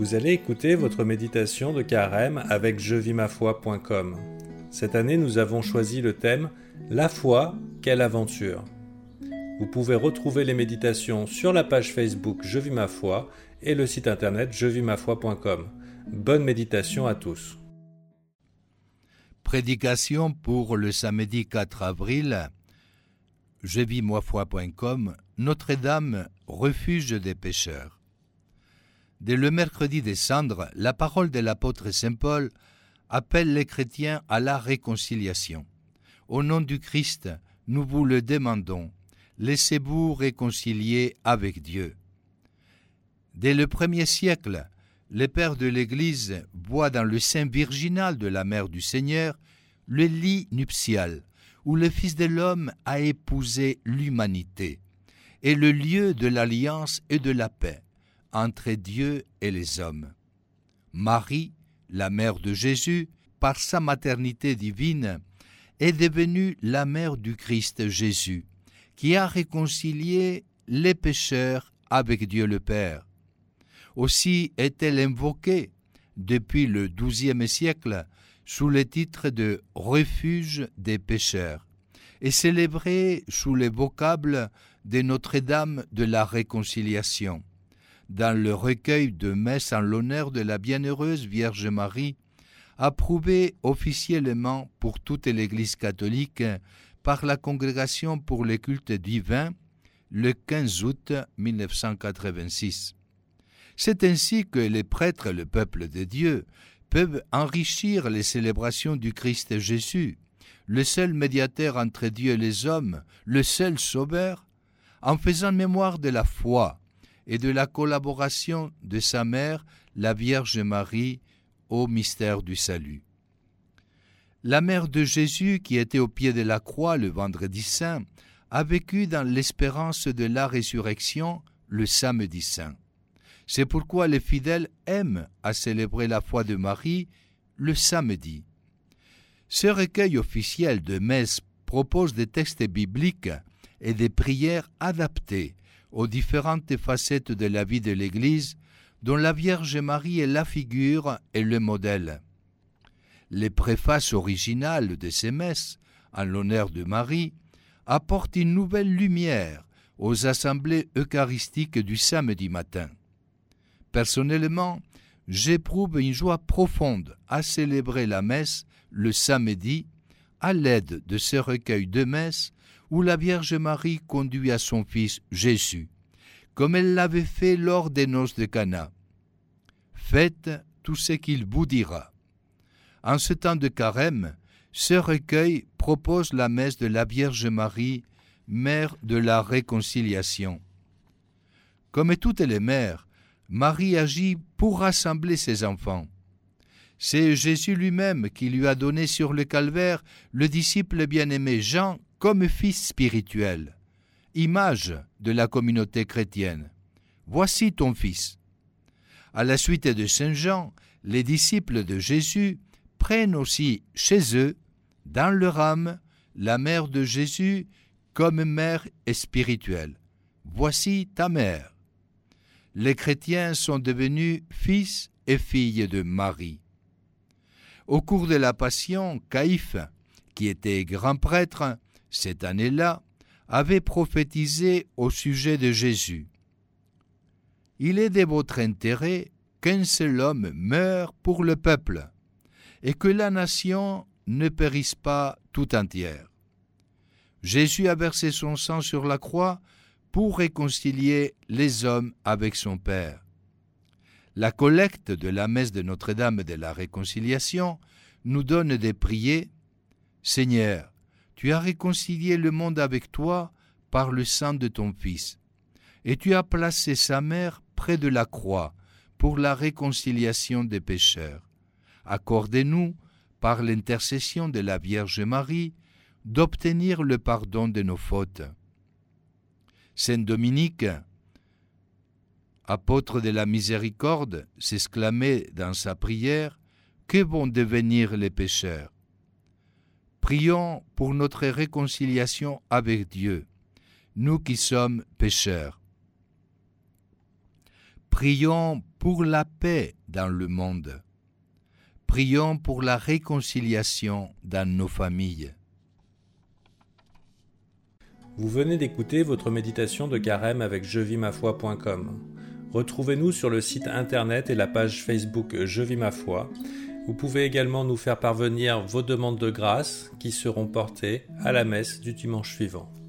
Vous allez écouter votre méditation de carême avec jevimafoi.com. Cette année, nous avons choisi le thème « La foi, quelle aventure ». Vous pouvez retrouver les méditations sur la page Facebook Je vis ma foi et le site internet jevimafoi.com. Bonne méditation à tous. Prédication pour le samedi 4 avril, jevimafoi.com, Notre-Dame, refuge des pécheurs. Dès le mercredi des Cendres, la parole de l'apôtre Saint Paul appelle les chrétiens à la réconciliation. Au nom du Christ, nous vous le demandons, laissez-vous réconcilier avec Dieu. Dès le 1er siècle, les pères de l'Église voient dans le sein virginal de la Mère du Seigneur le lit nuptial, où le Fils de l'homme a épousé l'humanité, et le lieu de l'alliance et de la paix entre Dieu et les hommes. Marie, la mère de Jésus, par sa maternité divine, est devenue la mère du Christ Jésus, qui a réconcilié les pécheurs avec Dieu le Père. Aussi est-elle invoquée, depuis le XIIe siècle, sous le titre de « refuge des pécheurs » et célébrée sous les vocables de Notre-Dame de la Réconciliation, dans le recueil de messes en l'honneur de la Bienheureuse Vierge Marie, approuvé officiellement pour toute l'Église catholique par la Congrégation pour les cultes divins le 15 août 1986. C'est ainsi que les prêtres, le peuple de Dieu, peuvent enrichir les célébrations du Christ Jésus, le seul médiateur entre Dieu et les hommes, le seul sauveur, en faisant mémoire de la foi et de la collaboration de sa mère, la Vierge Marie, au mystère du salut. La mère de Jésus, qui était au pied de la croix le vendredi saint, a vécu dans l'espérance de la résurrection le samedi saint. C'est pourquoi les fidèles aiment à célébrer la foi de Marie le samedi. Ce recueil officiel de messes propose des textes bibliques et des prières adaptées aux différentes facettes de la vie de l'Église, dont la Vierge Marie est la figure et le modèle. Les préfaces originales de ces messes, en l'honneur de Marie, apportent une nouvelle lumière aux assemblées eucharistiques du samedi matin. Personnellement, j'éprouve une joie profonde à célébrer la messe le samedi à l'aide de ce recueil de messes où la Vierge Marie conduit à son Fils Jésus, comme elle l'avait fait lors des noces de Cana. Faites tout ce qu'il vous dira. En ce temps de carême, ce recueil propose la messe de la Vierge Marie, mère de la réconciliation. Comme toutes les mères, Marie agit pour rassembler ses enfants. C'est Jésus lui-même qui lui a donné sur le calvaire le disciple bien-aimé Jean comme fils spirituel, image de la communauté chrétienne. Voici ton fils. À la suite de Saint Jean, les disciples de Jésus prennent aussi chez eux, dans leur âme, la mère de Jésus comme mère spirituelle. Voici ta mère. Les chrétiens sont devenus fils et filles de Marie. Au cours de la Passion, Caïphe, qui était grand prêtre, cette année-là, avait prophétisé au sujet de Jésus. « Il est de votre intérêt qu'un seul homme meure pour le peuple, et que la nation ne périsse pas tout entière. Jésus a versé son sang sur la croix pour réconcilier les hommes avec son Père. La collecte de la messe de Notre-Dame de la Réconciliation nous donne des prières. Seigneur, tu as réconcilié le monde avec toi par le sang de ton Fils, et tu as placé sa mère près de la croix pour la réconciliation des pécheurs. Accordez-nous, par l'intercession de la Vierge Marie, d'obtenir le pardon de nos fautes. Saint Dominique, apôtre de la miséricorde, s'exclamait dans sa prière « Que vont devenir les pécheurs ?» Prions pour notre réconciliation avec Dieu, nous qui sommes pécheurs. Prions pour la paix dans le monde. Prions pour la réconciliation dans nos familles. Vous venez d'écouter votre méditation de carême avec jevimafoi.com. Retrouvez-nous sur le site internet et la page Facebook Je vis ma foi. Vous pouvez également nous faire parvenir vos demandes de grâce qui seront portées à la messe du dimanche suivant.